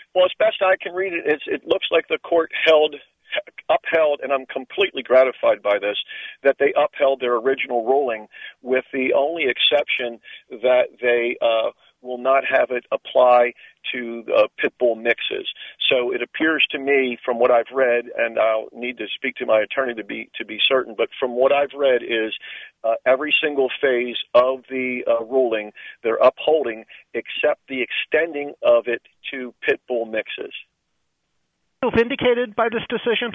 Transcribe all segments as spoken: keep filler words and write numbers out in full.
Well, as best I can read it, it's, it looks like the court held, upheld, and I'm completely gratified by this, that they upheld their original ruling with the only exception that they uh, will not have it apply to uh, pit bull mixes. So it appears to me, from what I've read, and I'll need to speak to my attorney to be to be certain, but from what I've read is uh, every single phase of the uh, ruling they're upholding, except the extending of it to pit bull mixes. Feel vindicated by this decision?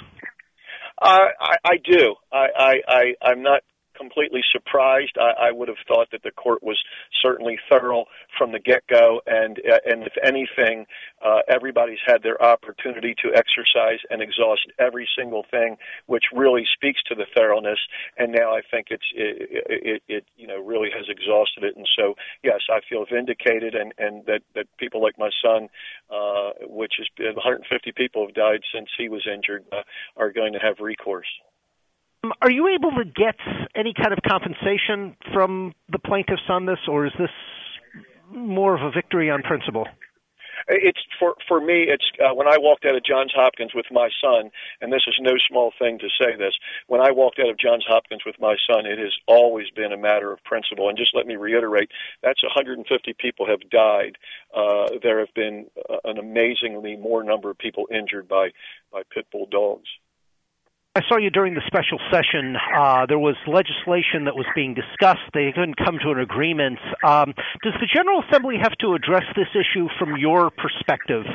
Uh, I, I do. I, I, I, I'm not completely surprised. I, I would have thought that the court was certainly thorough from the get-go, and uh, and if anything, uh, everybody's had their opportunity to exercise and exhaust every single thing, which really speaks to the thoroughness. And now I think it's it, it, it you know really has exhausted it. And so yes, I feel vindicated, and and that that people like my son, uh, which is one hundred fifty people have died since he was injured, uh, are going to have recourse. Are you able to get any kind of compensation from the plaintiffs on this, or is this more of a victory on principle? It's for for me. It's uh, when I walked out of Johns Hopkins with my son, and this is no small thing to say this. When I walked out of Johns Hopkins with my son, it has always been a matter of principle. And just let me reiterate, that's one hundred fifty people have died. Uh, there have been uh, an amazingly more number of people injured by by pit bull dogs. I saw you during the special session. Uh, there was legislation that was being discussed. They couldn't come to an agreement. Um, does the General Assembly have to address this issue from your perspective?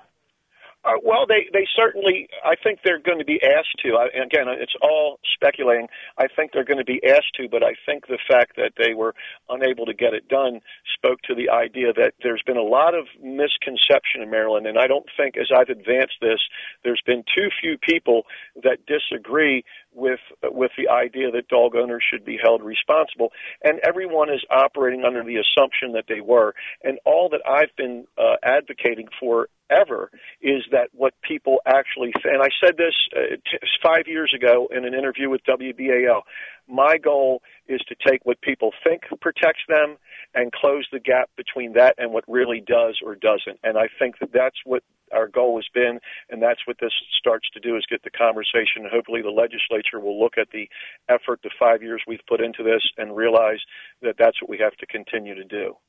Uh, well, they, they certainly, I think they're going to be asked to. I, again, it's all speculating. I think they're going to be asked to, but I think the fact that they were unable to get it done spoke to the idea that there's been a lot of misconception in Maryland, and I don't think, as I've advanced this, there's been too few people that disagree with with the idea that dog owners should be held responsible, and everyone is operating under the assumption that they were. And all that I've been uh, advocating for ever is that what people actually think. And I said this uh, t- five years ago in an interview with W B A L. My goal is to take what people think protects them and close the gap between that and what really does or doesn't. And I think that that's what our goal has been, and that's what this starts to do, is get the conversation. And hopefully the legislature will look at the effort, the five years we've put into this, and realize that that's what we have to continue to do.